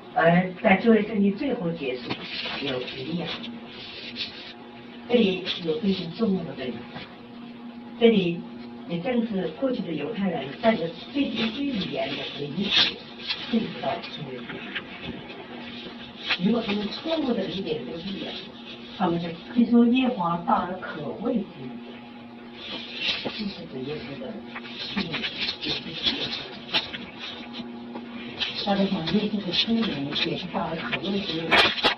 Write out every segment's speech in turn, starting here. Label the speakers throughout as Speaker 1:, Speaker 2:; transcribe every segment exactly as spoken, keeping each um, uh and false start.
Speaker 1: 而在旧约圣经最后结束有以利亚，这里有非常重要的对比，这里也正是过去的犹太人带着对这个预言的理解进入到旧约圣经。如果他们错误的理解这个预言，他们就听说耶和华大而可畏之语，这是指耶稣的出名，也是耶稣。大家想，耶稣的出名也是大而可畏之语。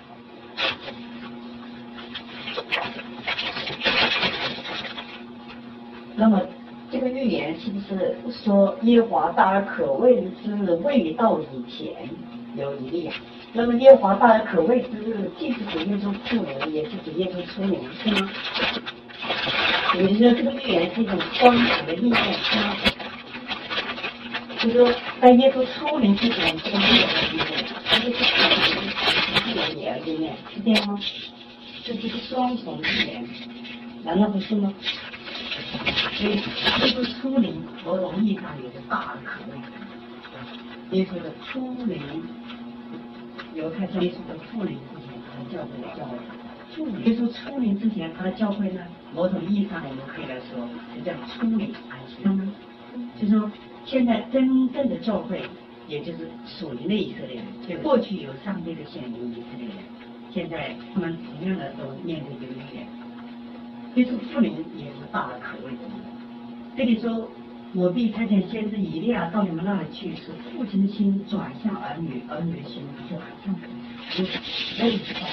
Speaker 1: 那么这个预言是不是说耶和华大而可畏之日未到以前有以利亚？那么耶和华大而可畏之日，既是指耶稣复临，也是指耶稣出名，是吗？也就是说，这个预言是一种双重的意念，是吗？就是说，在耶稣出名之前，这个预言的意念，它就是预言的意念，是这样吗？这就是双重预言，难道不是吗？所以耶稣出名，某种意义上也是大而可畏。耶稣的出名。犹太教耶稣的复临之前，他的教会的教会；耶稣出临之前，他的教会呢，某种意义上我们可以来说，叫出临安息。就是说，现在真正的教会，也就是属灵的以色列人，就过去有上帝的显明以色列人，现在他们同样的都面对这个预言。耶稣复临也是大而可畏的。这里说。我必差遣先知以利亚到你们那里去，使父亲的心转向儿女，儿女的心转向父亲。我也知道，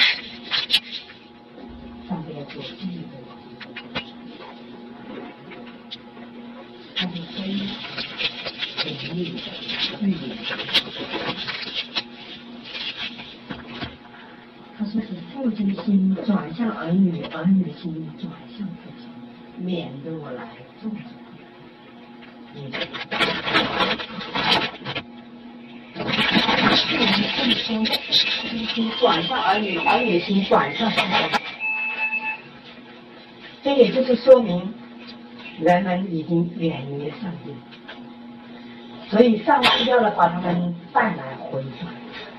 Speaker 1: 上帝要做第一个，他是非隐秘的预言。他说是父亲的心转向儿女，儿女的心转向父亲，免得我来做主。也是，心转向儿女，儿女心转向上帝。这也就是说明人们已经远离了上帝，所以上帝要来把他们带来回转。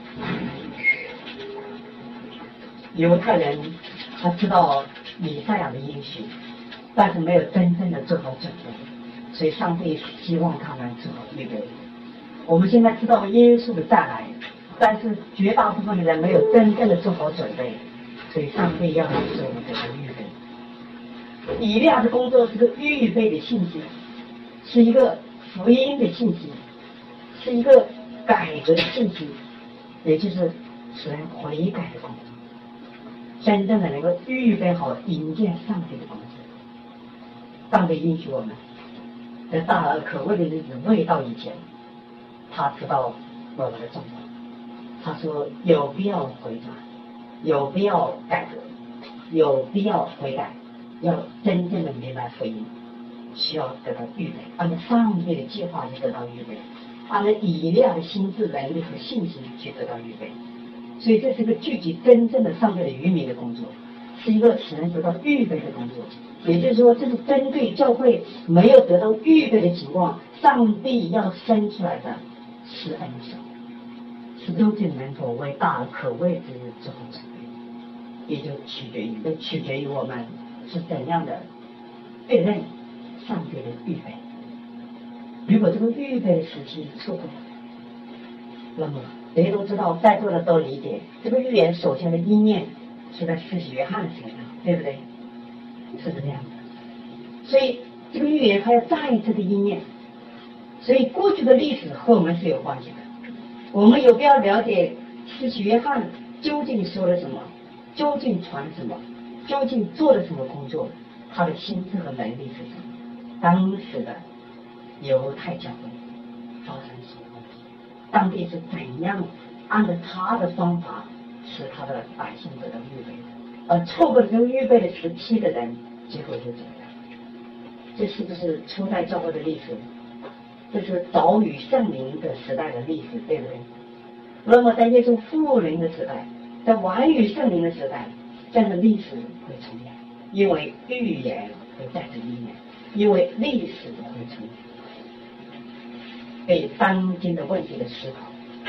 Speaker 1: 犹太人他知道弥赛亚的应许，但是没有真正的做好准备。所以上帝希望他们做好预备。我们现在知道耶稣的再来，但是绝大部分的人没有真正的做好准备，所以上帝要来做这个预备。以利亚的工作是个预备的信息，是一个福音的信息，是一个改革的信息，也就是使人悔改的工作，真正的能够预备好迎接上帝的工作。上帝允许我们在大而可畏的日子未到以前，他知道我们的状况。他说有必要回转，有必要改革，有必要悔改，要真正的明白福音，需要得到预备。按照上帝的计划去得到预备，按照以利亚的心智能力和信心去得到预备。所以这是个聚集真正的上帝的渔民的工作，是一个使人得到预备的工作。也就是说，这是针对教会没有得到预备的情况，上帝要生出来的施恩手，是究竟能否为大而可畏之日做好准备，也就取决于，就取决于我们是怎样的辨认上帝的预备。如果这个预备的时期错过了，那么谁都知道，在座的都理解，这个预言首先的应验是在施洗约翰的身上，对不对？是这样的，所以这个预言它要再一次的应验，所以过去的历史和我们是有关系的。我们有必要了解施洗约翰究竟说了什么，究竟传什么，究竟做了什么工作，他的心智和能力是什么。当时的犹太教会发生什么问题，上帝是怎样按照他的方法使他的百姓得到预备的，而错过了这个预备的时期的人，结果就怎么样？这是不是初代教会的历史？这是早与圣灵的时代的历史，对不对？那么在耶稣复临的时代，在晚与圣灵的时代，这样的历史会重演，因为预言会再次应验，因为历史会重演。对当今的问题的思考，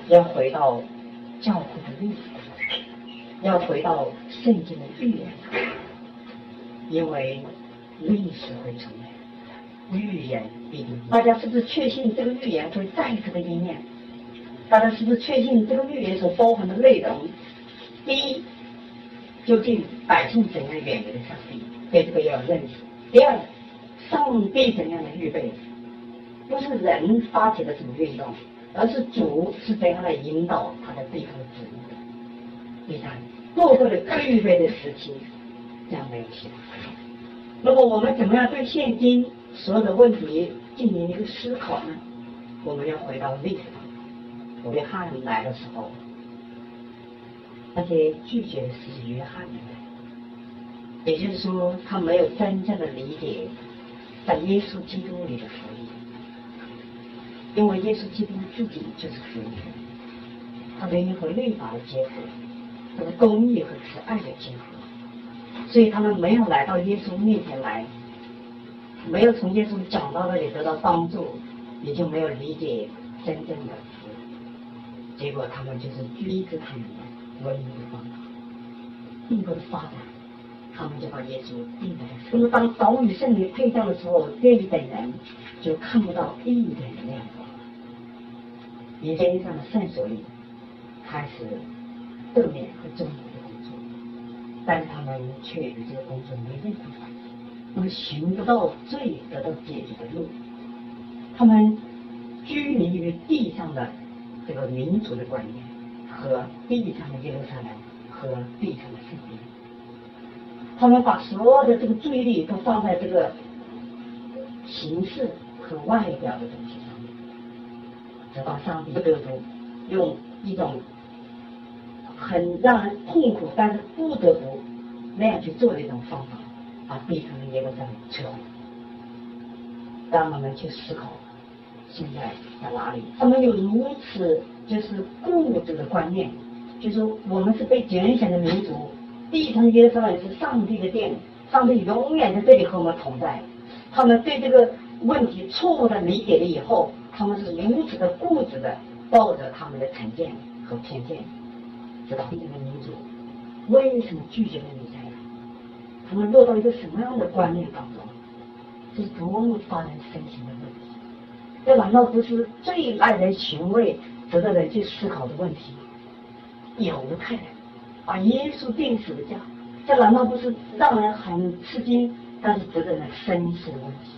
Speaker 1: 要回到教会的历史，要回到圣经的预言，因为历史会重来，预言必定。大家是不是确信这个预言会再次的应验？大家是不是确信这个预言所包含的内容？第一，究竟百姓怎样远离了上帝，对这个要有认识。第二，上帝怎样的预备，不是人发起的什么运动，而是主是怎样来引导他的地方的子民。第三，过后的预备的时期将没有希望。那么我们怎么样对现今所有的问题进行一个思考呢？我们要回到历史上，约翰来的时候，那些拒绝的是约翰的人，也就是说，他没有真正的理解在耶稣基督里的福音，因为耶稣基督自己就是福音，他灵和律法的结合，他的公义和慈爱的结合，所以他们没有来到耶稣面前来，没有从耶稣讲道那里得到帮助，也就没有理解真正的福音，结果他们就是逼着他们的唯一的方法，帝国的发展，他们就把耶稣定在了。那么当岛屿圣灵配降的时候，这一等人就看不到意义的亮光，以天上的圣所里开始正面和正面的工作，但是他们却与这个工作没任何关系，他们寻不到罪得到解决的路，他们拘泥于地上的这个民族的观念和地上的耶路撒冷和地上的圣殿，他们把所有的这个注意力都放在这个形式和外表的东西上面，直到上帝不得不用一种很让人痛苦但是不得不那样去做的一种方法，把地上的耶路撒冷摧毁，让他们去思考现在在哪里。他们有如此就是固执的观念，就是说我们是被拣选的民族，地上的耶路撒冷是上帝的殿，上帝永远在这里和我们同在。他们对这个问题错误的理解了以后，他们是如此的固执的抱着他们的成见和偏见，直到这个民族为什么拒绝了弥赛亚？他们落到一个什么样的观念当中？这是多么发人深省的问题！这难道不是最耐人寻味、值得人去思考的问题？犹太人把耶稣钉死的架，这难道不是让人很吃惊，但是值得人深思的问题？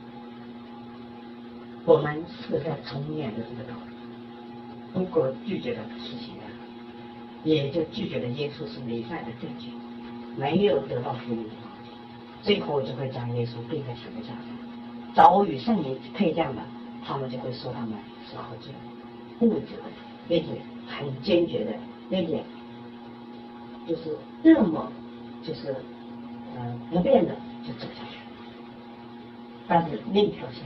Speaker 1: 我们是不是在重演的这个道理？如果拒绝了事情呢，也就拒绝了耶稣是弥赛的证据，没有得到福音的方向，最后就会将耶稣钉在十字架上。早与圣灵配降的，他们就会说他们是喝醉了、固执的，并且很坚决的，并且就是这么就是呃不变的就走下去。但是另一条线，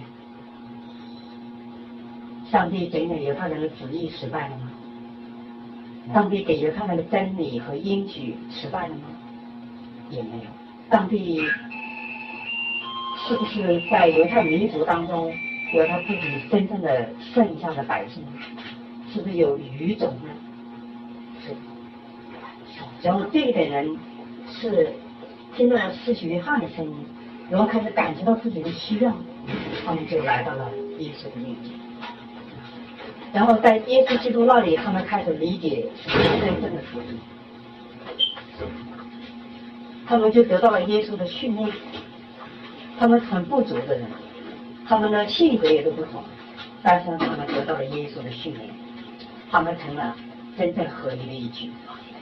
Speaker 1: 上帝给了犹太人的旨意失败了吗？上帝给犹太人的真理和应许失败了吗？也没有。上帝是不是在犹太民族当中有他自己真正的剩下的百姓？是不是有余种呢？是。然后这一点人是听到了施洗约翰的声音，然后开始感觉到自己的需要，他们就来到了耶稣的面前。然后在耶稣基督那里，他们开始理解真正的福音，他们就得到了耶稣的训练。他们很不足的人，他们的性格也都不同，但是他们得到了耶稣的训练，他们成了真正合一的一群。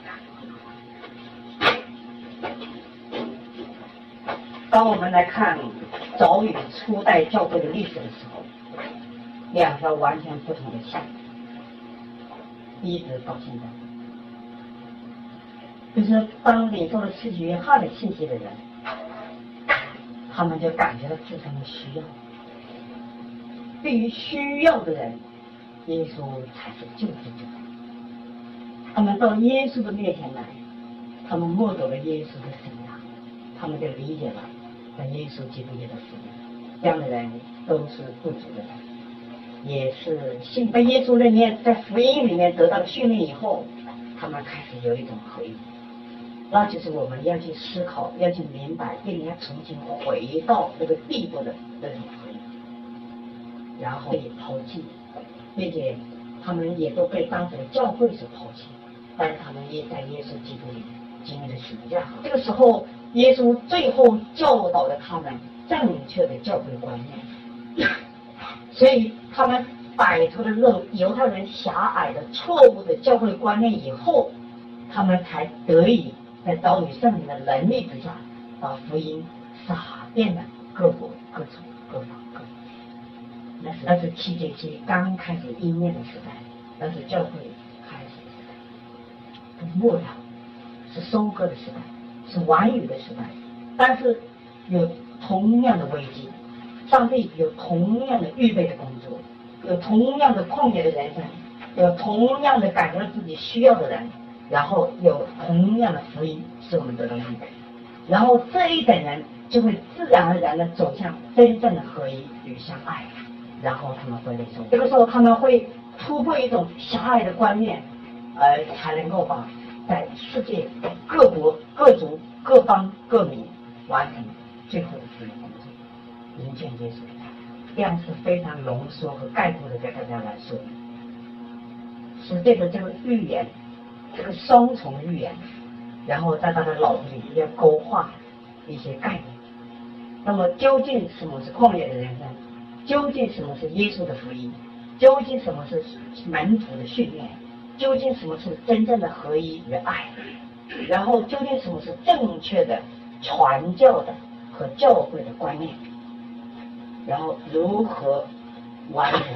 Speaker 1: 当我们来看早与初代教会的历史的时候，两条完全不同的线，一直到现在，就是当领受了施洗约翰的信息的人，他们就感觉到自身的需要。对于需要的人，耶稣才是救世主。他们到耶稣的面前来，他们摸懂了耶稣的神大，他们就理解了在耶稣基督里的福音。这样的人都是不足的人。 也是信被耶稣里面在福音里面得到的训练以后，他们开始有一种回应，那就是我们要去思考，要去明白，并且要重新回到那个地步的那种回应，然后被抛弃，并且他们也都被当时的教会所抛弃，但是他们也在耶稣基督里经历了十字架。这个时候，耶稣最后教导了他们正确的教会观念，所以他们摆脱了那犹太人狭隘的错误的教会观念以后，他们才得以在遭遇圣灵的能力之下，把福音撒遍了各国各族各方各民。那是那是七节期刚开始应验的时代，那是教会开始的时代，是末了，是收割的时代，是完雨的时代。但是有同样的危机，上帝有同样的预备的工作，有同样的旷野的人生，有同样的感觉自己需要的人，然后有同样的福音使我们得到预备，然后这一等人就会自然而然的走向真正的合一与相爱，然后他们会领受。这个时候他们会突破一种狭隘的观念，而才能够把在世界各国各族各方各民完成最后的福音工作，迎接耶稣。这样是非常浓缩和概括的给大家来说，使这个这个预言，这个双重预言，然后在他的脑子里要勾画一些概念。那么究竟什么是旷野的人生？究竟什么是耶稣的福音？究竟什么是门徒的训练？究竟什么是真正的合一与爱？然后究竟什么是正确的传教的和教会的观念？然后如何完成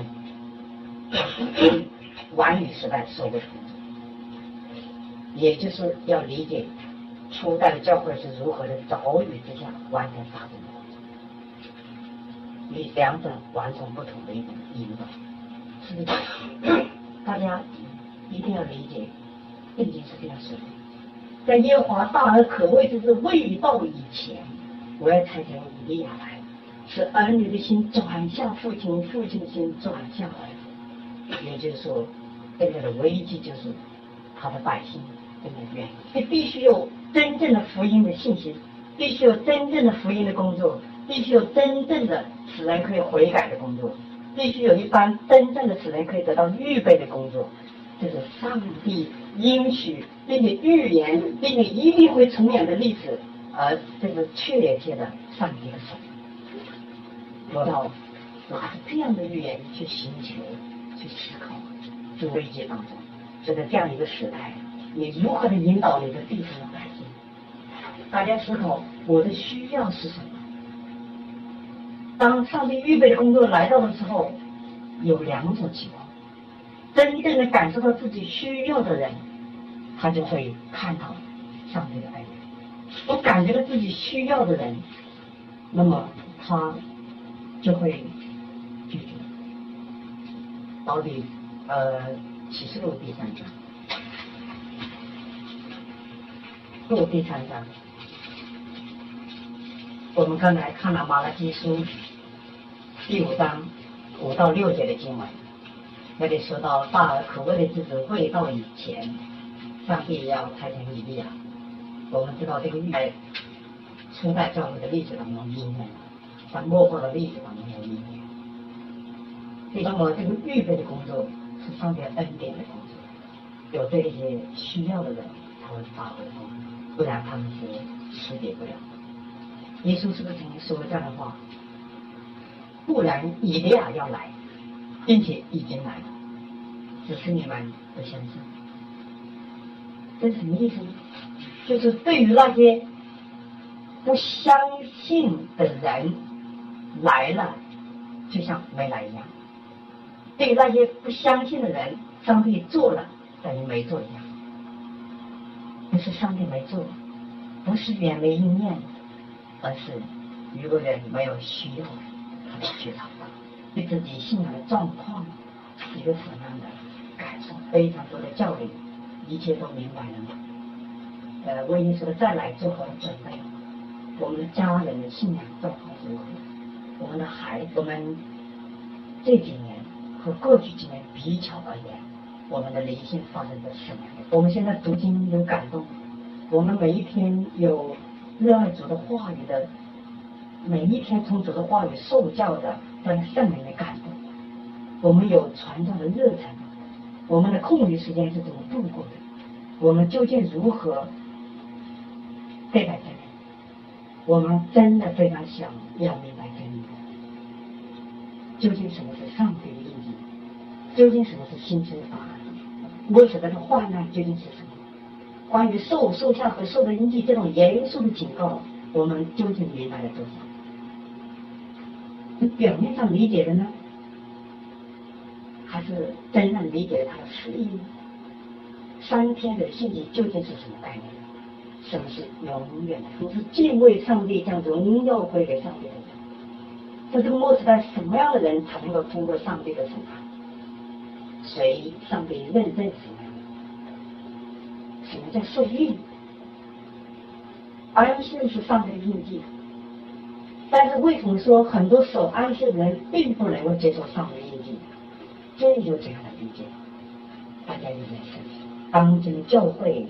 Speaker 1: 完语时代收获的工作？也就是要理解初代的教会是如何的早语之下完成发展的工作，以两种完全不同的一种引导。是不是？大家一定要理解，圣经是这样说的：在耶和华大而可畏之日未到以前，我要差遣以利亚来，使儿女的心转向父亲，父亲的心转向儿子。也就是说，现在的危机就是他的百姓真的愿意，你必须有真正的福音的信息，必须有真正的福音的工作，必须有真正的使人可以悔改的工作，必须有一番真正的使人可以得到预备的工作。这是上帝应许并且预言并且一定会重演的历史，而这是确切的上帝的手。我要拿着这样的预言去寻求、去思考这危机当中，所以在这样一个时代，你如何的引导你的地上的百姓？大家思考我的需要是什么？当上帝预备的工作来到的时候，有两种情况。真正的感受到自己需要的人，他就会看到上帝的爱。我感觉到自己需要的人，那么他就会拒绝。到底呃启示录第三章，录第三章，我们刚才看了马拉基书第五章五到六节的经文。那里说到大而可畏的日子未到以前，上帝要差遣以利亚。我们知道这个预在初代教会的历史当中应验了，在末后的历史当中有应验。那么这个预备的工作是上帝恩典的工作，有这些需要的人才会发挥功能，不然他们是识别不了。耶稣是不是曾经说过这样的话？不然以利亚要来，并且已经来了，只是你们不相信。这是什么意思呢？就是对于那些不相信的人来了，就像没来一样；对于那些不相信的人，上帝做了等于没做一样。不是上帝没做，不是远没应验，而是如果人没有需要，他就觉察到对自己信仰的状况一个什么样的感受，非常多的教理，一切都明白了吗？呃，为耶稣的再来做好了准备。我们的家人的信仰状况如何？我们的孩子，我们这几年和过去几年比较而言，我们的灵性发生了什么？我们现在读经有感动，我们每一天有热爱主的话语的，每一天从主的话语受教的，在圣灵的感动，我们有传教的热忱，我们的空余时间是怎么度过的？我们究竟如何对待真理？我们真的非常想要明白真理。究竟什么是上帝的印记？究竟什么是新生法？为什么的患难究竟是什么？关于受、受下和受的印记这种严肃的警告，我们究竟明白了多少？是表面上理解的呢，还是真正理解了它的实意呢？三天的信息究竟是什么概念？什么是永远的？什么是敬畏上帝，将荣耀归给上帝的人？在这个末时代，什么样的人才能够通过上帝的审判？谁上帝认证什么？什么叫受印？安息是上帝的印记，但是为什么说很多守安息的人并不能够接受上帝的印记？这就这样的理解，大家理解是？当今教会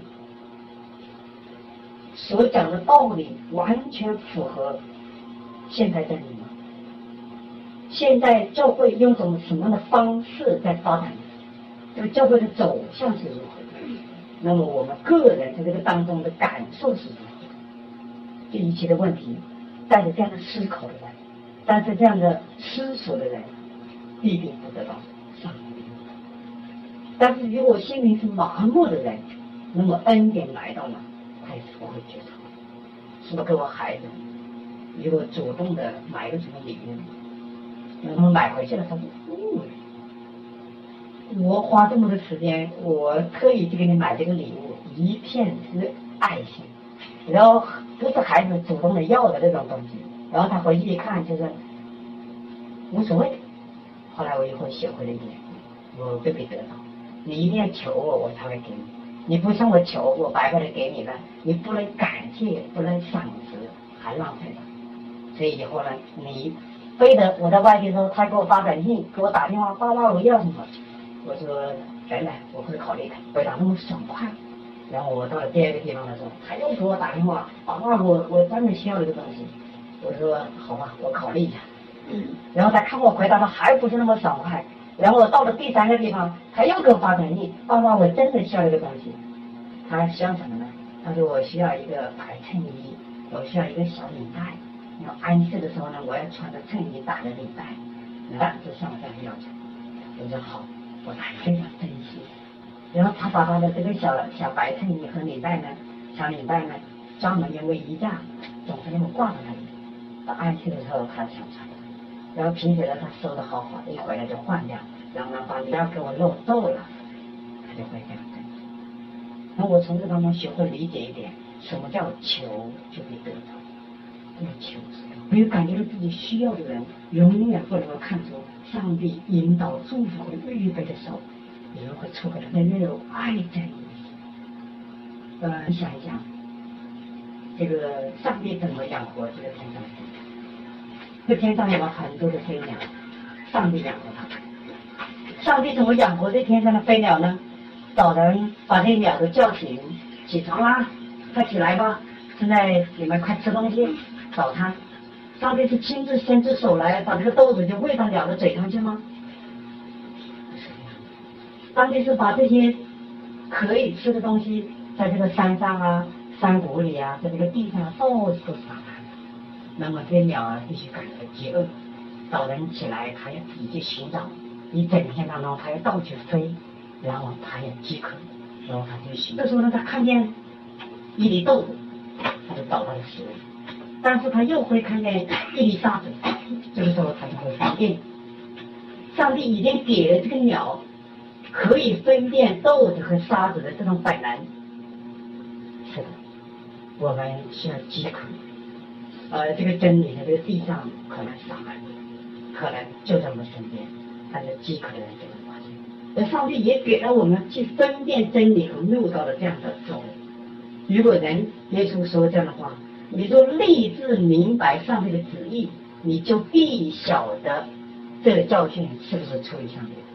Speaker 1: 所讲的道理完全符合现代真理吗？现在教会用种什么样的方式在发展？这个教会的走向是如何的？那么我们个人在这个当中的感受是如何的？这一切的问题，带着这样的思考的人，带着这样的思索的人，必定不得到上帝。但是如果心灵是麻木的人，那么恩典来到了，他也是不会觉察。是不是给我孩子，如果主动的买个什么礼物，那么买回去了，他就误了。我花这么多时间，我特意去给你买这个礼物，一片是爱心，然后不是孩子主动的要的那种东西，然后他回去一看就是无所谓。后来我以后学会了一点，我不必得到，你一定要求我，我才会给你。你不向我求，我白白的给你了，你不能感谢，不能赏识，还浪费了。所以以后呢，你非得我在外地的时候，他给我发短信，给我打电话，爸爸我要什么？我说等等，我会考虑的，回答那么爽快。然后我到了第二个地方的时候，他又给我打电话，爸爸我我真的需要这个东西。我说好吧，我考虑一下。然后他看我回答的还不是那么爽快。然后我到了第三个地方，他又给我发短信，爸爸我真的需要这个东西。他需要什么呢？他说我需要一个白衬衣，我需要一个小领带。要安息的时候呢，我要穿着衬衣打着领带，那这是上这样的要求。我说好，我还非常珍惜。然后他把他的这个小小白衬衣和领带呢，小领带呢，专门用个衣架，总是那么挂在那里。到安息的时候他想穿。然后平时呢，他收的好好的，一回来就换掉，然后呢，把你要给我漏皱了，他就会这样珍惜。那我从这当中学会理解一点，什么叫求就会得到，不求没有感觉到自己需要的人，永远不能够看出上帝引导祝福和预备的手，如何触碰他的热爱真理。呃，你想一想，这个上帝怎么养活这个天上的？这天上有很多的飞鸟，上帝养活它。上帝怎么养活这天上的飞鸟呢？早晨把这些鸟都叫醒，起床啦，快起来吧！现在你们快吃东西，早餐。上帝是亲自伸出手来，把这个豆子就喂到鸟的嘴上去吗？上帝是把这些可以吃的东西，在这个山上啊、山谷里啊，在这个地上到处都撒。那么这鸟啊，必须感到饥饿。早晨起来，它要自己去寻找，一整天当中，它要到处飞，然后它也饥渴，然后它就寻。这时候呢，它看见一粒豆子，它就找到了食物。但是它又会看见一粒沙子，这个时候它就会分辨。上帝已经给了这个鸟可以分辨豆子和沙子的这种本能。是的，我们需要饥渴。呃，这个真理在这个地上可能撒满，可能就在我们身边，但是饥渴的人就会发现。而上帝也给了我们去分辨真理和谬道的这样的作为。如果人耶稣说这样的话，你就立志明白上帝的旨意，你就必晓得这个教训是不是出于上帝的。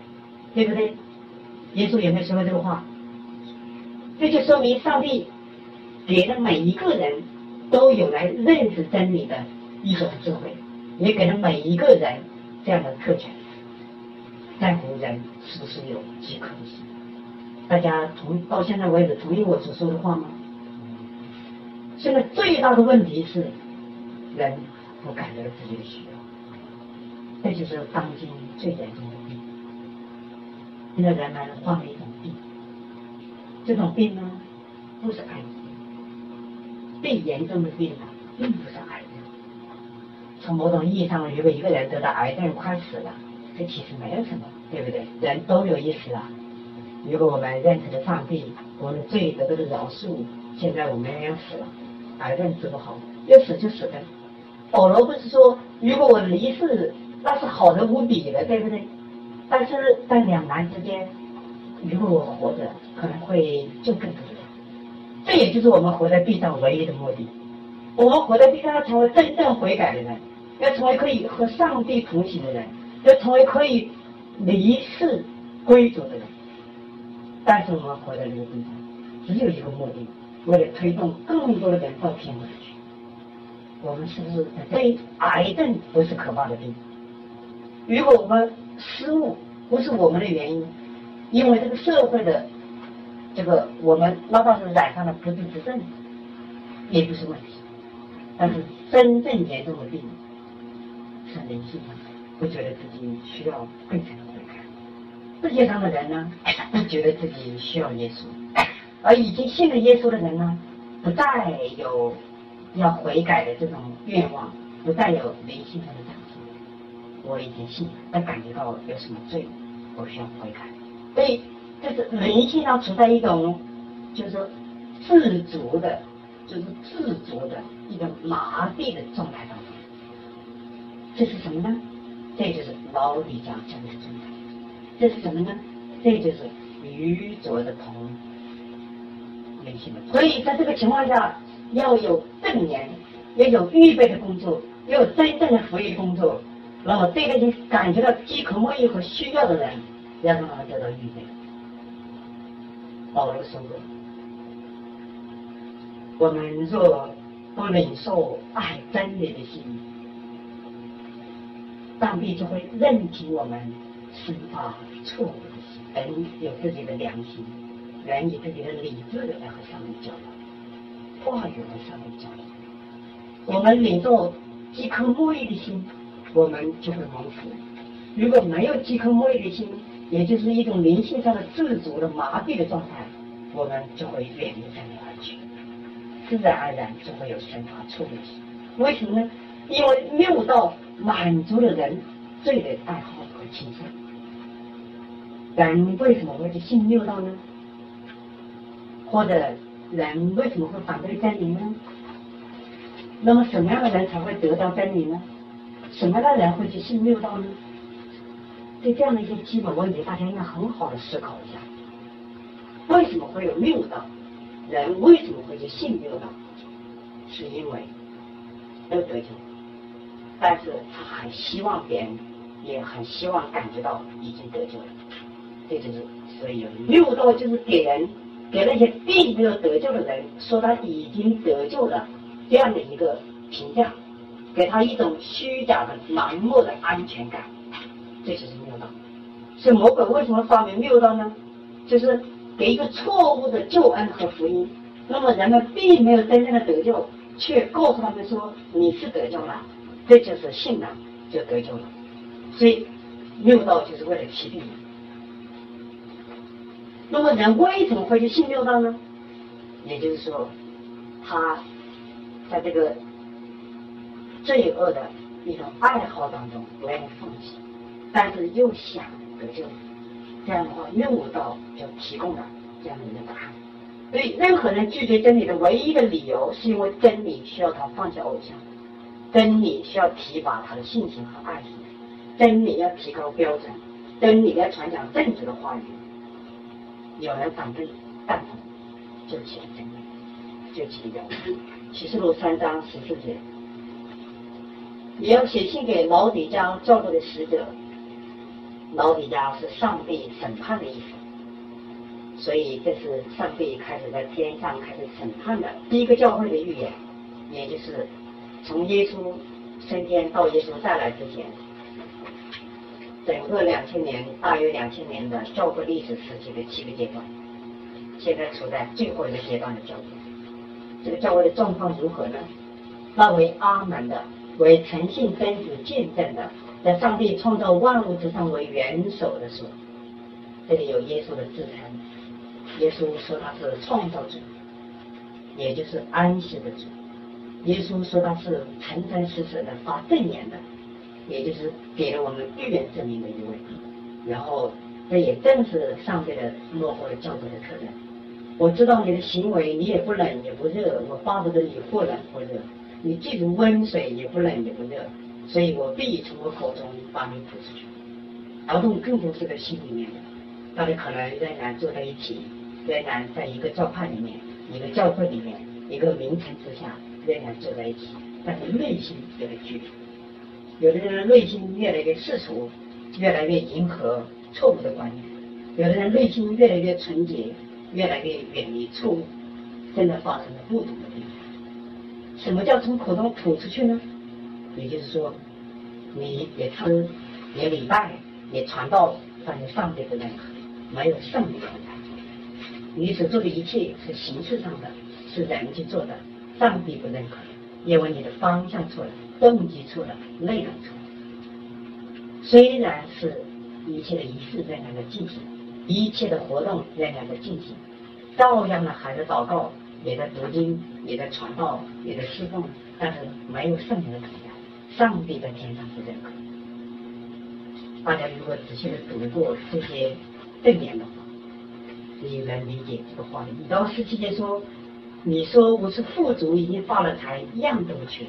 Speaker 1: 对不对？耶稣有没有说过这个话？这就说明上帝给了每一个人都有来认识真理的一种智慧，也给了每一个人这样的特权。在乎人是不是有饥渴的心？大家同到现在为止同意我所说的话吗？现在最大的问题是人不感觉到自己的需要，这就是当今最严重的病。现在人们患了一种病，这种病呢不是癌症，最严重的病呢并不是癌症。从某种意义上，如果一个人得到癌症快死了，这其实没有什么，对不对？人都有一死啊。如果我们认识了上帝，我们罪得到了饶恕，现在我们要死了，癌症治不好，要死就死的。保罗不是说，如果我离世，那是好的无比的，对不对？但是在两难之间，如果我活着，可能会就更不一样。这也就是我们活在地上唯一的目的。我们活在地上要成为真正悔改的人，要成为可以和上帝同行的人，要成为可以离世归主的人。但是我们活在这个地上，只有一个目的，为了推动更多的人到天国去。我们是不是对癌症不是可怕的病？如果我们失误不是我们的原因，因为这个社会的这个我们哪怕是染上了不治之症，也不是问题。但是真正严重的病是灵性的，不觉得自己需要更深的悔改。世界上的人呢，不觉得自己需要耶稣，而已经信了耶稣的人呢，不再有要悔改的这种愿望，不再有灵性上的长进。我已经信了，但感觉到有什么罪，我需要悔改。所以就是灵性上处在一种就是说自足的，就是自足的一种麻痹的状态当中。这是什么呢？这就是老底家这样的状态。这是什么呢？这就是愚拙的同灵性的。所以在这个情况下，要有正言，要有预备的工作，要有真正的福音工作。那么对那些感觉到饥渴慕义和需要的人，要让他们得到预备。保罗说过，我们若不领受爱真理的心，上帝就会任凭我们生发错误的心。人有自己的良心，人以自己的理智来和上帝交流，话语和上帝交流。我们领受饥渴慕义的心，我们就会蒙福。如果没有饥渴慕义的心，也就是一种灵性上的自主的麻痹的状态，我们就会远离真理而去，自然而然就会有生发错误的心。为什么呢？因为六道满足了人罪的爱好和倾向。人为什么会去信六道呢？或者人为什么会反对真理呢？那么什么样的人才会得到真理呢？什么样的人会去信六道呢？对这样的一些基本问题，大家应该很好的思考一下。为什么会有六道？人为什么会去信六道？是因为都得救，但是他很希望别人也很希望感觉到已经得救了。这就是所以有六道，就是给人给那些并没有得救的人说他已经得救了这样的一个评价，给他一种虚假的盲目的安全感。这就是六道。所以魔鬼为什么发明六道呢？就是给一个错误的救恩和福音，那么人们并没有真正的得救，却告诉他们说你是得救了，这就是信了就得救了。所以六道就是为了欺骗人。那么人为什么会去信六道呢？也就是说，他在这个罪恶的一种爱好当中不愿意放弃，但是又想得救，这样的话六道就提供了这样的一个答案。所以任何人拒绝真理的唯一的理由，是因为真理需要他放下偶像，真理需要提拔他的信心和爱心，真理要提高标准，真理要传讲正直的话语。有人反对赞同，就起了争议，就起了争议。启示录三章十四节，也要写信给老底家教会的使者， 老底嘉是上帝审判的意思，所以这是上帝开始在天上开始审判的第一个教会的预言，也就是从耶稣升天到耶稣再来之前，整个两千年大约两千年的教会历史时期的七个阶段，现在处在最后一个阶段的教会。这个教会的状况如何呢？那为阿门的，为诚信真实见证的，在上帝创造万物之上为元首的说，这里有耶稣的自称。耶稣说他是创造主，也就是安息的主。耶稣说他是诚诚实实的发证言的，也就是给了我们预言证明的一位。然后这也正是上帝的落后的教会的特征。我知道你的行为，你也不冷也不热，我巴不得你或冷或热，你既如温水，也不冷也不热，所以我必从我口中把你吐出去。劳动更不是个心里面的，大家可能仍然坐在一起，仍然在一个教派里面，一个教会里面，一个名称之下，仍然坐在一起，但是内心有了距离。有的人内心越来越世俗，越来越迎合错误的观念；有的人内心越来越纯洁，越来越远离错误，真的发生了不同的地方。什么叫从口中吐出去呢？也就是说，你也吃，也礼拜，也传道，但是上帝不认可，没有圣灵同在。你所做的一切是形式上的，是人去做的，上帝不认可，因为你的方向错了，动机错了，内容错了。虽然是一切的仪式仍然在进行，一切的活动仍然在进行，照样的还在祷告，也在读经，也在传道，也在侍奉，但是没有圣灵的同在，上帝在天上不认可。大家如果仔细的读过这些证言的话，你能理解这个话的意思。然后十七节说，你说我是富足，已经发了财，一样都不缺。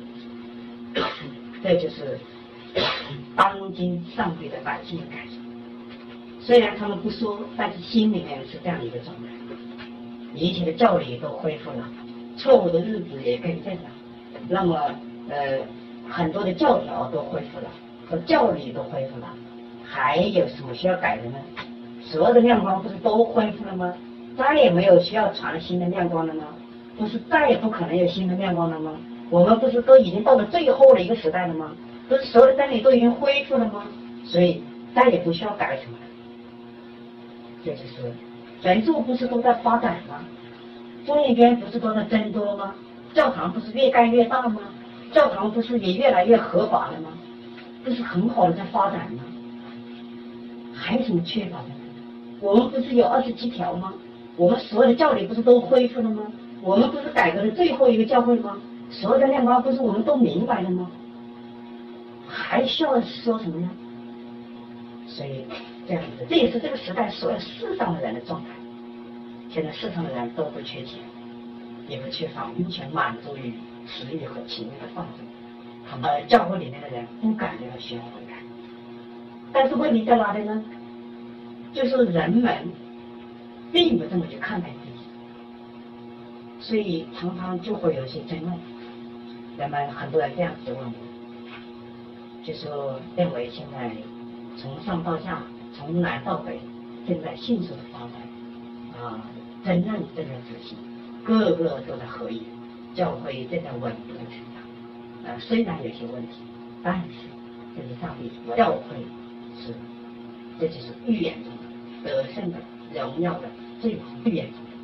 Speaker 1: 这就是当今上帝的百姓的感受。虽然他们不说，但是心里面是这样一个状态。一切的教理都恢复了，错误的日子也更正了。那么，呃，很多的教条都恢复了，和教理都恢复了，还有什么需要改的呢？所有的亮光不是都恢复了吗？再也没有需要传新的亮光了吗？不是再也不可能有新的亮光了吗？我们不是都已经到了最后的一个时代了吗？不是所有的真理都已经恢复了吗？所以再也不需要改什么了。这就是人数不是都在发展吗？众议院不是都在增多吗？教堂不是越盖越大吗？教堂不是也越来越合法了吗？不是很好的在发展吗？还有什么缺乏的呢？我们不是有二十七条吗？我们所有的教理不是都恢复了吗？我们不是改革的最后一个教会吗？所有的亮光不是我们都明白了吗？还需要说什么呢？所以这样子，这也是这个时代所有世上的人的状态。现在世上的人都不缺钱，也不缺乏完全满足于食欲和情欲的放纵。他们教会里面的人不敢这样学悔改。但是问题在哪里呢？就是人们并不这么去看待自己，所以常常就会有一些争论。人们很多人这样子问我，就说认为现在从上到下，从南到北，正在迅速的发展，啊，争论正在执行，个个都在合一，教会正在稳步的成长。呃，虽然有些问题，但是这是上帝教会是，这就是预言中的得胜的荣耀的最后预言中的。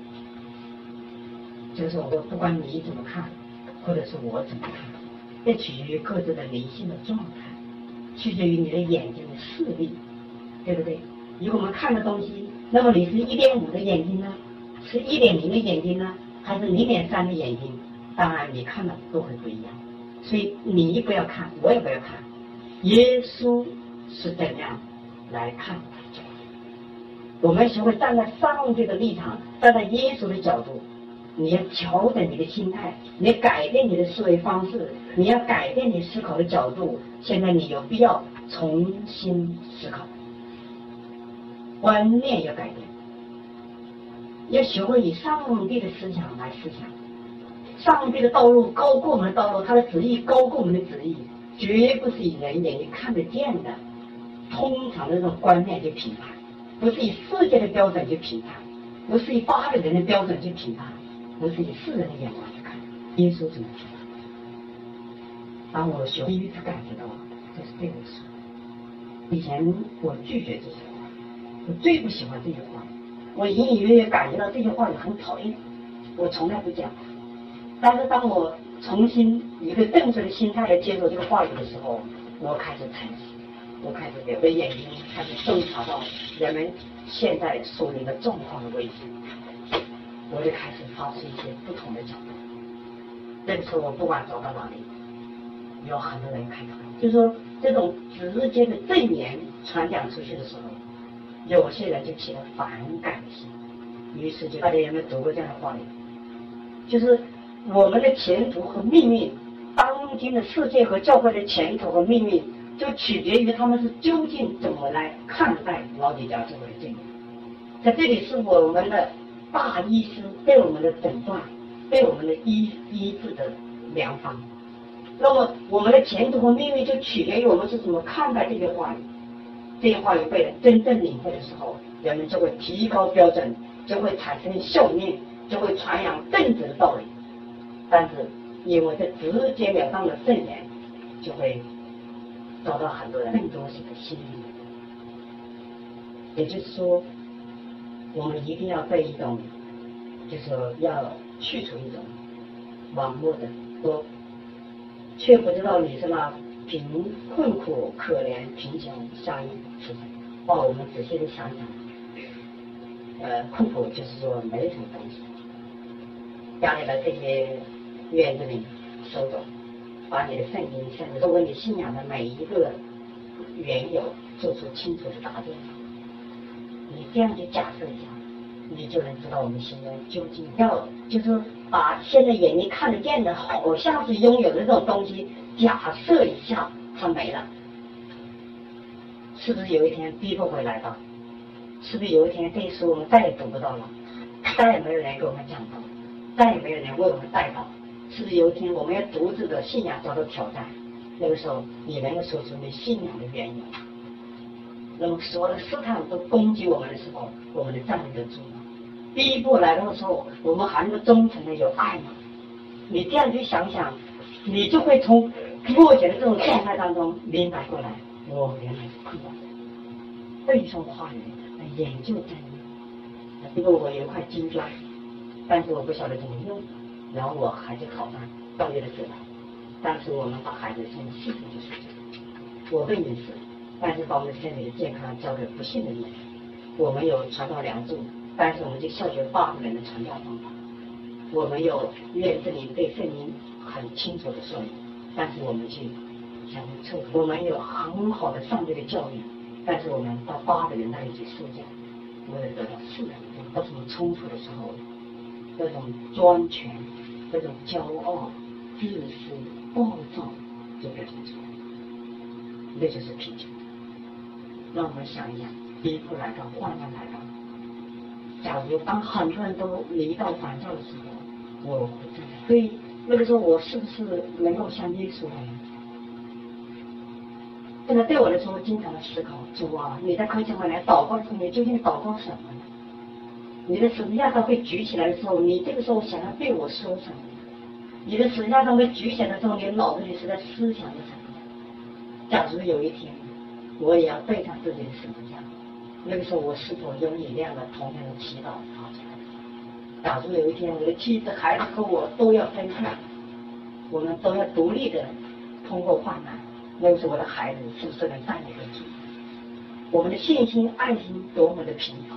Speaker 1: 就是我不管你怎么看，或者是我怎么看，这取决于各自的灵性的状态，取决于你的眼睛的视力，对不对？以我们看的东西，那么你是一点五的眼睛呢，是一点零的眼睛呢，还是零点三的眼睛？当然你看的都会不一样。所以你不要看，我也不要看，耶稣是怎样来看教会。我们学会站在上帝的立场，站在耶稣的角度，你要调整你的心态，你要改变你的思维方式，你要改变你思考的角度。现在你有必要重新思考，观念要改变，要学会以上帝的思想来思想。上帝的道路高过我们的道路，他的旨意高过我们的旨意，绝不是以人眼睛看得见的通常的这种观念去评判，不是以世界的标准去评判，不是以八个人的标准去评判，不是以世人的眼光去看。耶稣怎么说？当我学第一次感觉到这是对的时候，以前我拒绝这些话，我最不喜欢这些话，我隐隐约约感觉到这些话语很讨厌，我从来不讲。但是当我重新一个正确的心态来接受这个话语的时候，我开始沉思，我开始我的眼睛开始洞察到人们现在所临的状况的危险，我就开始发出一些不同的角度。这个时候我不管走到哪里，有很多人开口，就是说这种直接的正言传讲出去的时候，有些人就起了反感心。于是就大家有没有读过这样的话语？就是我们的前途和命运，当今的世界和教会的前途和命运，就取决于他们是究竟怎么来看待老底嘉教会的正言。在这里是我们的大医师对我们的诊断，对我们的医医治的良方。那么我们的前途和命运就取决于我们是怎么看待这些话语。这些话语被人真正领会的时候，人们就会提高标准，就会产生效应，就会传扬正直的道理。但是因为这直截了当的正言，就会找到很多人更多是的心理。也就是说，我们一定要对一种，就是说要去除一种网络的说，却不知道你是那贫困苦可怜贫穷相应出身。哇，我们仔细的想想，呃，困苦就是说没什么东西，家里的这些院子里收走，把你的圣经甚至作为你信仰的每一个缘由做出清楚的答辩。你这样去假设一下，你就能知道我们心中究竟要就是把现在眼睛看得见的好像是拥有的这种东西假设一下它没了，是不是有一天逼不回来的？是不是有一天这一书我们再也读不到了，再也没有人给我们讲到，再也没有人为我们带到？是不是有一天我们要独自的信仰遭到挑战？那个时候你能够说出你信仰的缘由？那么所有的试探都攻击我们的时候，我们能站立得住吗？第一步来的时候，我们还能够忠诚的有爱吗？你这样去想想，你就会从目前的这种状态当中明白过来，我原来是困难的，背诵话语，研究真理。因为我有一块金砖，但是我不晓得怎么用，然后我孩子考上教育的时候，但是我们把孩子送四岁就睡觉，我问你是，但是把我们身体的健康交给不幸的人。我们有传道梁祝，但是我们就效学八个人的传教方法。我们有院子里对圣经很清楚的说明，但是我们去想测。我们有很好的上帝的教育，但是我们到八个人那里去受教，为了得到世人。有什么冲突的时候，这种专权、这种骄傲、自私、暴躁就表现出来，那就是贫穷。让我们想一想，逼迫来到，患难来到。假如当很多人都离道反教的时候，我会这样。所以那个时候，我是不是能够像耶稣一样？现在对我来说，我经常的思考：主啊，你在恳请回来祷告的时候，你究竟祷告什么呢？你的十字架上被举起来的时候，你这个时候想要对我说什么？你的十字架上被举起来的时候，你脑子里是在思想着什么？假如有一天，我也要背上自己的十字架，那个时候我是否有你这样的同样的祈祷发出来？假如有一天我的妻子、孩子和我都要分开，我们都要独立的通过患难，那个时候我的孩子是不是能站立得住？我们的信心、爱心多么的贫乏，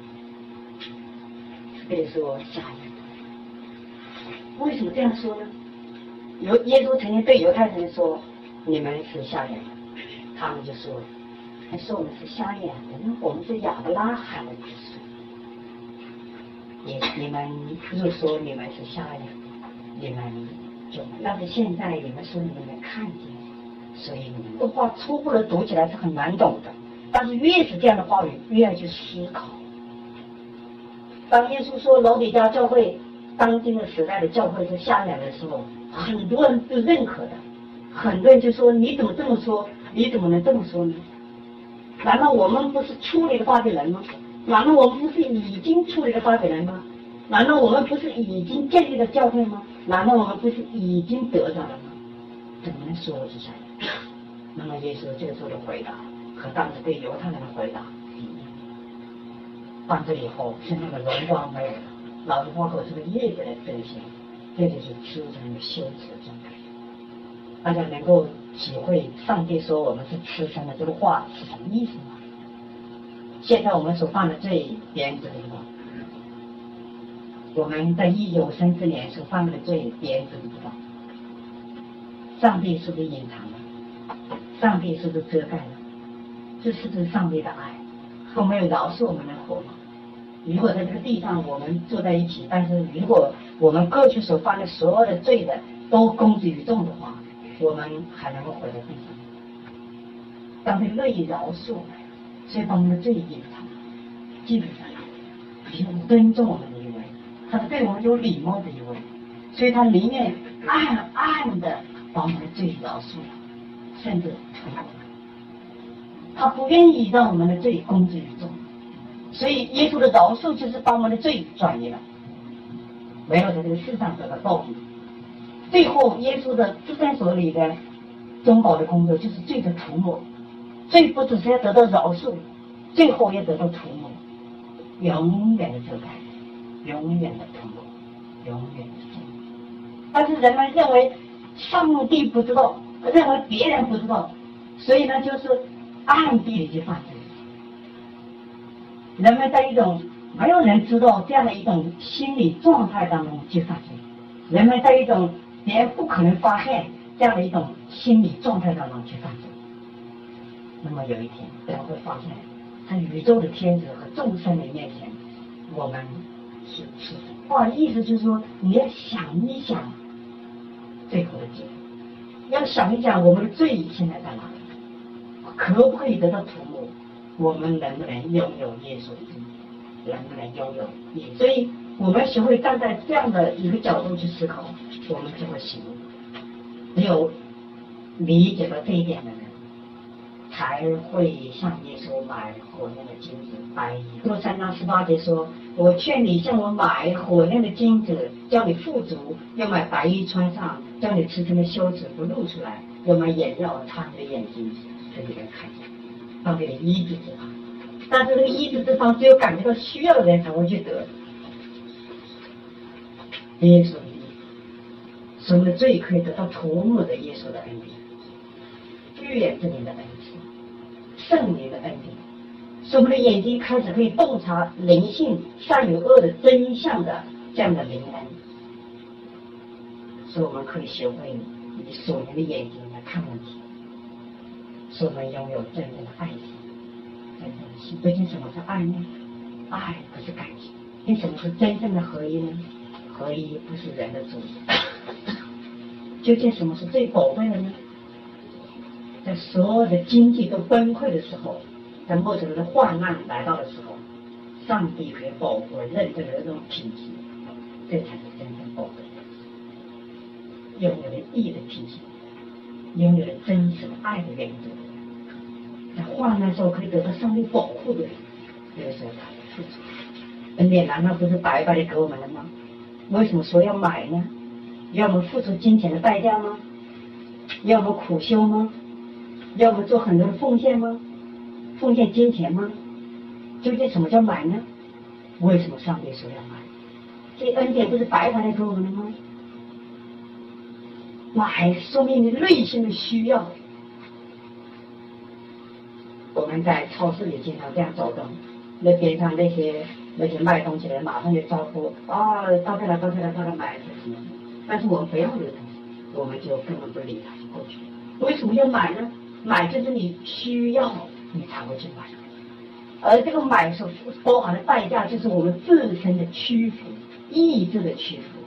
Speaker 1: 可以说下眼。为什么这样说呢？有耶稣曾经对犹太人说：“你们是瞎眼。”他们就说：“还说我们是瞎眼的呢，我们是亚伯拉罕的子孙。你你们若说你们是瞎眼，你们就但是现在你们说你们看见，所以你们这话初步的读起来是很难懂的，但是越是这样的话语，越要去思考。当耶稣说老底嘉教会当今的时代的教会是瞎眼的时候，很多人是认可的，很多人就说你怎么这么说？你怎么能这么说呢？ 难道我们不是出离的巴比伦吗？难道我们不是已经出离的巴比伦吗？难道我们不是已经建立了教会吗？难道我们不是已经得着了吗？怎么能说是这样？那么耶稣这个时候的回答和当时对犹太人的回答一样。放这以后是那个荣光没有了，老子花口是个叶子的真相，这就是吃神的羞耻的状态。大家能够体会上帝说我们是吃神的这个话是什么意思吗？现在我们所犯的罪，别人知不知道？我们在一九三四年所犯的罪，别人知不知道？上帝是不是隐藏了？上帝是不是遮盖了？这是不是上帝的爱？说没有饶恕我们的活吗？如果在这个地上我们坐在一起，但是如果我们过去所犯的所有的罪的都公之于众的话，我们还能够活在地上？上帝乐意饶恕我们，所以把我们的罪隐藏，基本上比较尊重我们的一位，他是对我们有礼貌的一位，所以他里面暗暗的把我们的罪饶恕了，甚至成功了。他不愿意让我们的罪公之于众，所以耶稣的饶恕就是把我们的罪转移了，没有在这个世上得到报应。最后耶稣的至圣所里的中保的工作就是罪的涂抹，罪不只是要得到饶恕，最后要得到涂抹，永远的遮盖，永远的涂抹，永远的罪。但是人们认为上帝不知道，认为别人不知道，所以呢就是暗地里去犯罪。人们在一种没有人知道这样的一种心理状态当中去犯罪，人们在一种别人不可能发现这样的一种心理状态当中去犯罪。那么有一天人会发现，在宇宙的天使和众生的面前，我们是是话意思就是说，你要想一想最后的结果，要想一想我们的罪现在在哪里，可不可以得到涂抹？我们能不能拥有耶稣的真理？能不能拥有耶稣？所以我们学会站在这样的一个角度去思考，我们就会醒悟。只有理解了这一点的人，才会向耶稣买火炼的金子白衣。若三章十八节说：“我劝你向我买火炼的金子，叫你富足；要买白衣穿上，叫你赤身的羞耻不露出来；要买眼药擦你的眼睛，使你能看见。”上帝的医治之方，但是这个医治之方只有感觉到需要的人才会去得。耶稣的医治，使我们的罪可以得到涂抹的耶稣的恩典，预言之灵的恩赐，圣灵的恩典，使我们的眼睛开始可以洞察灵性善与恶的真相的这样的灵恩，使我们可以学会以属灵的眼睛来看问题。使我们拥有真正的爱心，真正的心。究竟什么是爱呢？爱不是感情。因什么是真正的合一呢？合一不是人的主意。究竟什么是最宝贵的呢？在所有的经济都崩溃的时候，在末世的患难来到的时候，上帝可以保护认真的这种品质，这才是真正宝贵的。拥有了义的品质，拥有了真实的爱的原则，在患难时候可以得到上帝保护的人，这个时候他的付出，恩典难道不是白白的给我们了吗？为什么说要买呢？要我们付出金钱的代价吗？要我们苦修吗？要我们做很多的奉献吗？奉献金钱吗？究竟什么叫买呢？为什么上帝说要买？这恩典不是白白的给我们了吗？买说明你内心的需要。我们在超市里经常这样走动，那边上那些那些卖东西的人马上就招呼啊，到这来到这来到这买什么，但是我们不要这个东西，我们就根本不理他，就过去。为什么要买呢？买就是你需要，你才会去买。而这个买所包含的代价，就是我们自身的屈服，意志的屈服。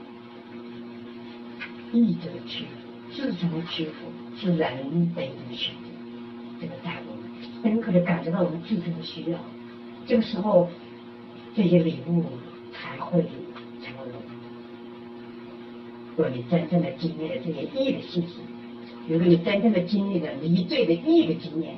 Speaker 1: 意志的屈服，自身的屈服是人的一种选择。这个在我们深刻的感觉到我们自身的需要，这个时候这些礼物才会才会有。如果你真正的经历了这些义的信息，如果你真正的经历了离罪的义的经验，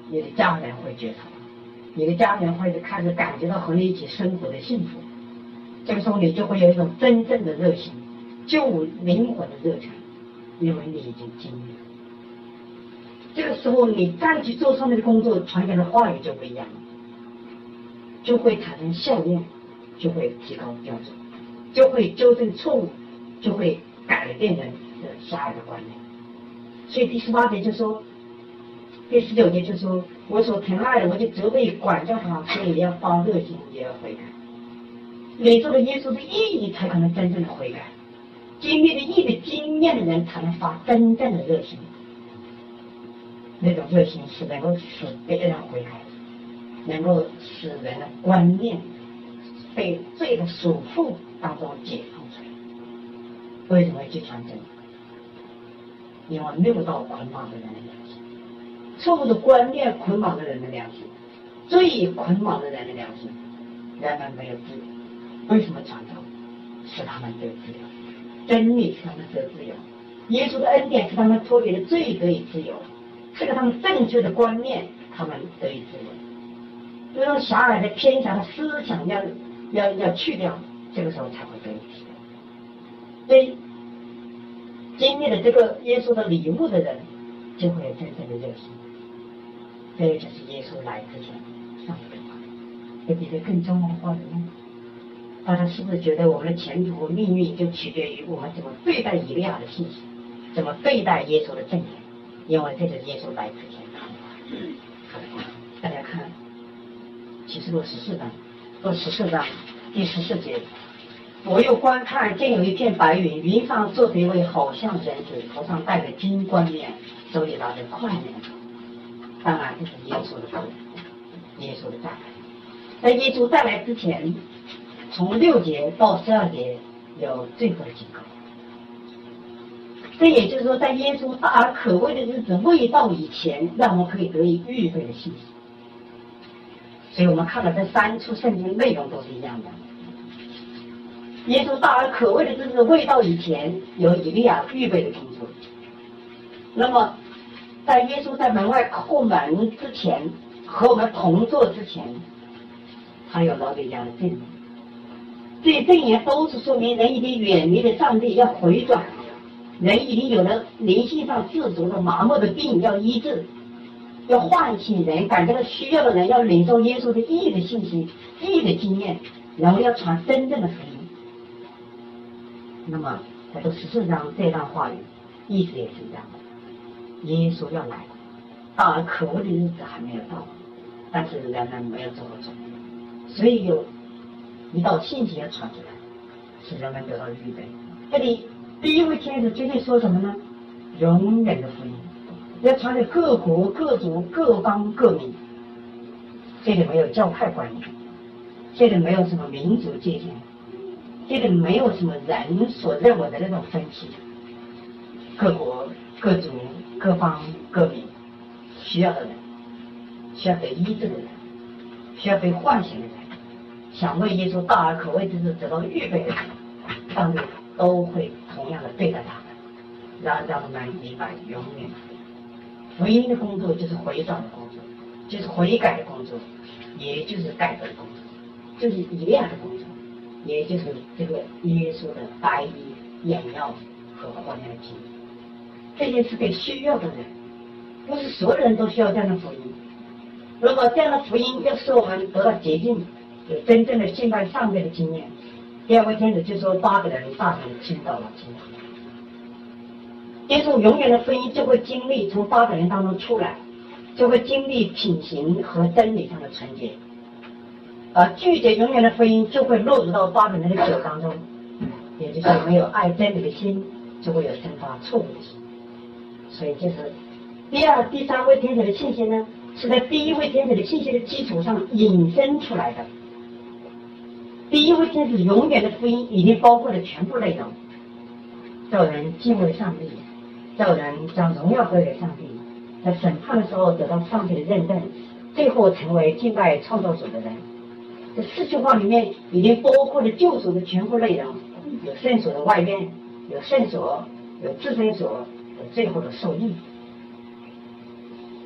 Speaker 1: 你的家人会觉察，你的家人会开始感觉到和你一起生活的幸福。这个时候你就会有一种真正的热情，救灵魂的热忱，因为你已经经历了。这个时候你再去做上面的工作，传讲的话语就不一样了，就会产生效用，就会提高标准，就会纠正错误，就会改变人的狭隘的观念。所以第十八节就说，第十九节就说，我所疼爱的，我就责备管教他，所以要发热心，也要悔改。领受了耶稣的意义，才可能真正的悔改；经历了义的经验的人，才能发真正的热心。那种热心是能够使别人悔改，能够使人的观念被罪的束缚当中解放出来。为什么要去传真？因为六道捆绑的人的良心，错误的观念捆绑着人的良心，罪捆绑着人的良心，人们没有自由。为什么传道？使他们得自由，真理使他们得自由，耶稣的恩典使他们脱离了罪得以自由，这个他们正确的观念，他们得以自由。这种狭隘的偏狭的思想要要要去掉，这个时候才会得以自由。所以经历了这个耶稣的礼物的人，就会有真正的热心。这就是耶稣来之前上的话，有比这更重要的话语吗？大家是不是觉得我们的前途和命运就取决于我们怎么对待以利亚的信息，怎么对待耶稣的证言？因为这就是耶稣来之前的话。大家看启示录十四章，录十四章第十四节，我又观看，见有一片白云，云上坐着一位好像人子，头上戴着金冠冕，手里拿着快点。当然这是耶稣的来，耶稣的再来。在耶稣再来之前，从六节到十二节有最后的警告。这也就是说，在耶稣大而可畏的日子未到以前，让我们可以得以预备的信息。所以我们看到这三处圣经内容都是一样的。耶稣大而可畏的日子未到以前，有以利亚预备的工作。那么在耶稣在门外叩门之前，和我们同坐之前，他有老底家的证言。这些证言都是说明人已经远离了上帝，要回转，人已经有了灵性上自足的麻木的病要医治，要唤醒人，感觉到需要的人要领受耶稣的义的信息、义的经验，然后要传真正的福音。那么在这十四章这段话语意思也是这样的，耶稣要来了，大而可畏的日子还没有到，但是人们没有做好准备，所以有一道信息要传出来，使人们得到预备。这里第一位天使究竟说什么呢？永远的福音要传给各国各族各邦各民。这里没有教派观念，这里没有什么民族界限，这里没有什么人所认为的那种分歧。各国各族各邦各民需要的人，需要被医治的人，需要被唤醒的人，想为耶稣大而可畏之日得到预备的人，上帝都会同样的对待他们，让让他们明白永远的福音。福音的工作就是回转的工作，就是悔改的工作，也就是改革的工作，就是以利亚的工作，也就是这个耶稣的白衣眼药和火焰的经历。这些是给需要的人，不是所有人都需要这样的福音。如果这样的福音要使我们得到洁净，有真正的敬拜上帝的经验，第二位天使就说巴比伦大臣倾倒了倾倒了。耶稣永远的福音就会经历从巴比伦当中出来，就会经历品行和真理上的纯洁，而拒绝永远的福音就会落入到巴比伦的酒当中，也就是没有爱真理的心，就会有生发错误的心。所以就是第二第三位天使的信息呢，是在第一位天使的信息的基础上引申出来的。第一位天使永远的福音已经包括了全部内容，叫人敬畏上帝，叫人将荣耀归给上帝，在审判的时候得到上帝的认证，最后成为敬拜创造主的人。这四句话里面已经包括了救赎的全部内容，有圣所的外面，有圣所，有至圣所，有最后的受益。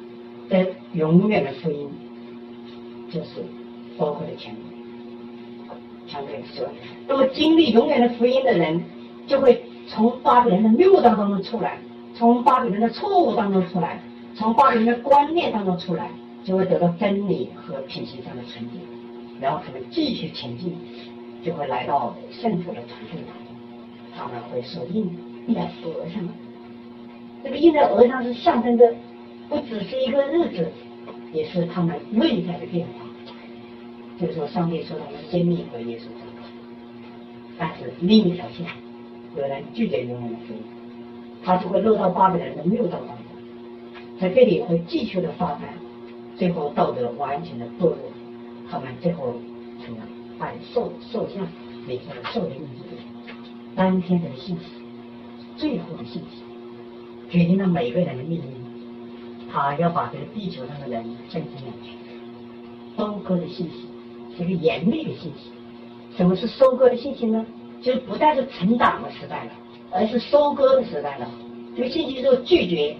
Speaker 1: 的永远的福音，就是包括了前面前面说，那么经历永远的福音的人，就会从巴比伦的谬当中出来，从巴比伦的错误当中出来，从巴比伦的观念当中出来，就会得到真理和品行上的纯洁，然后他们继续前进，就会来到圣父的团队当中，他们会受印印在额上。这个印在额上是象征着，不只是一个日子，也是他们内在的变化。就是说，上帝说他们生命和耶稣相关，但是另一条线，有人拒绝永远的福音，他就会落到巴比伦的谬道当中，在这里会继续的发展，最后道德完全的堕落，他们最后成了按受受像每个人受的印记，当天的信息，最后的信息，决定了每个人的命运。他要把这个地球上的人分成两群，收割的信息是个严厉的信息。什么是收割的信息呢？就是不再是成长的时代了，而是收割的时代了。这个信息若拒绝，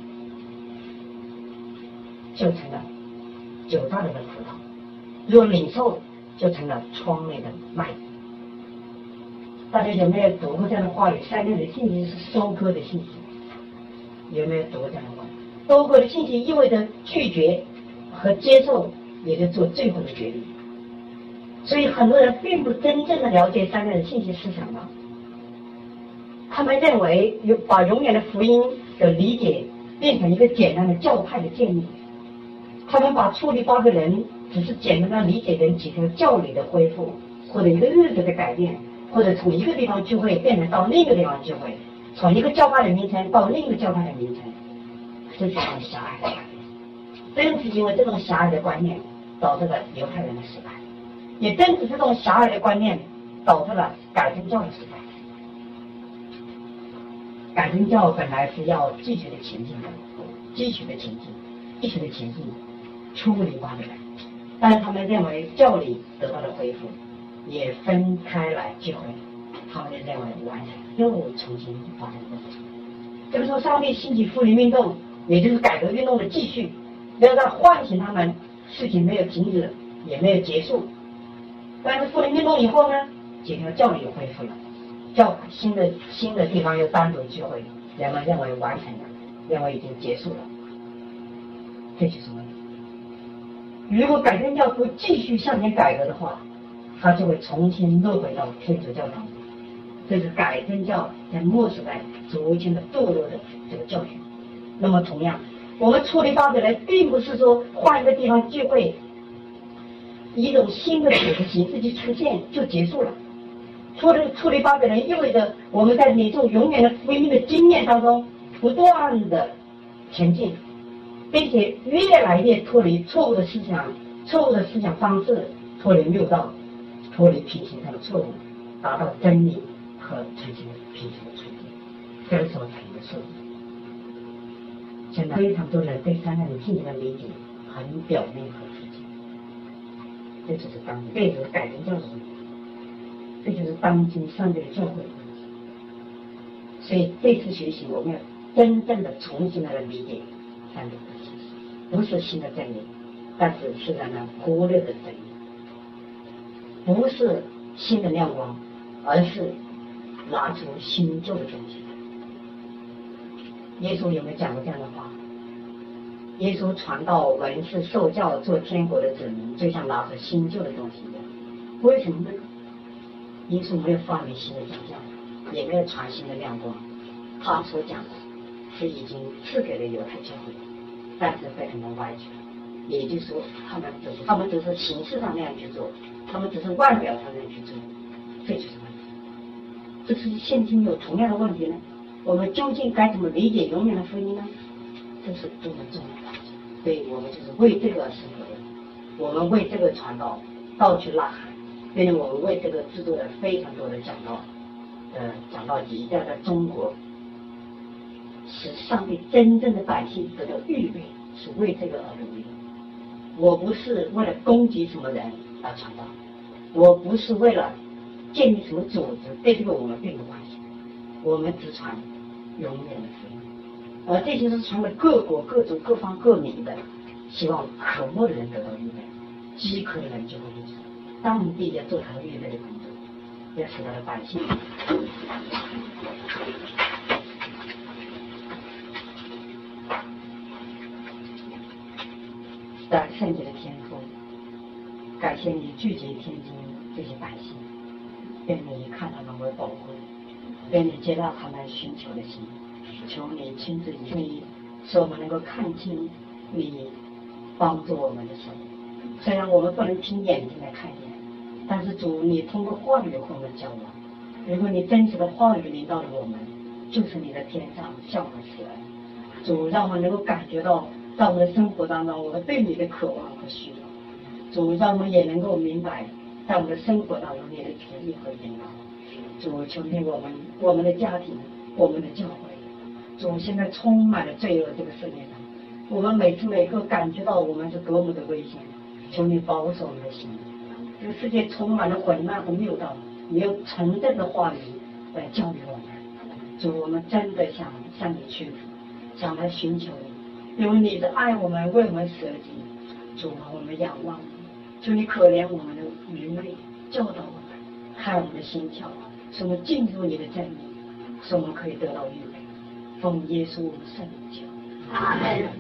Speaker 1: 就成了酒榨里的葡萄；若领受，就成了窗内的麦子。大家有没有读过这样的话语？三类的信息是收割的信息，有没有读过这样的话语？收割的信息意味着拒绝和接受，也就做最后的决定。所以很多人并不真正的了解三类的信息思想了，他们认为有把永远的福音的理解变成一个简单的教派的建立，他们把处理巴比伦只是简单的理解成几条教理的恢复，或者一个日子的改变，或者从一个地方聚会变成到另一个地方聚会，从一个教派的名称到另一个教派的名称，这是很狭隘的观念。正是因为这种狭隘的观念，导致了犹太人的失败，也正是这种狭隘的观念导致了改正教的失败。改正教本来是要继续的前进的，继续的前进，继续的前进，出离巴比伦，但是他们认为教理得到了恢复，也分开来聚会，他们就认为完成又重新发展过程。这个时候，上帝兴起复临运动，也就是改革运动的继续，要让唤醒他们，事情没有停止，也没有结束。但是复临运动以后呢，几条教理又恢复了，教新的新的地方又单独聚会，人们认为完成了，认为已经结束了，这就是问题。如果改正教不继续向前改革的话，它就会重新落回到天主教当中。这是改正教在末时代逐渐的堕落的这个教训。那么同样，我们处理巴比伦并不是说换一个地方聚会，以一种新的组织形式去出现就结束了。处理处理巴比伦意味着我们在领受永远的福音的经验当中不断的前进，并且越来越脱离错误的思想、错误的思想方式，脱离六道，脱离品行上的错误，达到真理和纯净的品行的纯洁，这个时候才能受益。现在非常多人对三代的信息的理解很表面和肤浅，这就是当这就是改正教的问题，这就是当今上帝的教会的问题。所以这次学习，我们要真正的重新来理解三代的信息，不是新的真理，但是是让人忽略的真理，不是新的亮光，而是拿出新旧的东西。耶稣有没有讲过这样的话？耶稣传道、文士、受教、做天国的子民，就像拿出新旧的东西一样。为什么呢？耶稣没有发明新的讲教，也没有传新的亮光，他所讲的是已经赐给了犹太教会，但是被他们歪曲了。也就是说，他们只是他们只是形式上那样去做，他们只是外表上那样去做，这就是问题。这是现今有同样的问题呢？我们究竟该怎么理解永远的福音呢？这是多么重要的。所以我们就是为这个而生活的，我们为这个传道到处呐喊，所以我们为这个制作了非常多的讲道，呃，讲道集要在中国使上帝真正的百姓得到预备，是为这个而努力。我不是为了攻击什么人而传道，我不是为了建立什么组织，对这个我们并不关心。我们只传永远的福音，而这些是传给各国各族各方各民的， 希望渴慕的人得到预备，饥渴的人就会有水。上帝也做他的预备的工作，也使他的百姓。在圣洁的天父，感谢你聚集天津这些百姓，愿你看他们为宝贵，愿你接纳他们寻求的心，求你亲自以你，使我们能够看清你帮助我们的手。虽然我们不能凭眼睛来看见，但是主，你通过话语和我们教导。如果你真实的话语领导了我们，就是你的天上向我们施恩。主，让我们能够感觉到，在我们的生活当中，我们对你的渴望和需要。主，让我们也能够明白，在我们的生活当中你的旨意和引导。主，求你我们我们的家庭，我们的教会。主，现在充满了罪恶这个世界上，我们每时每刻感觉到我们是多么的危险。求你保守我们的心。这个世界充满了混乱和谬道，没有纯正的话语来教育我们。主，我们真的想向你屈服，想来寻求你，因为你的爱我们，为我们舍己。主啊，我们仰望你，求你可怜我们的愚昧，教导我们，开我们的心窍，使我们进入你的真理，使我们可以得到预备。奉耶稣圣名求，阿门。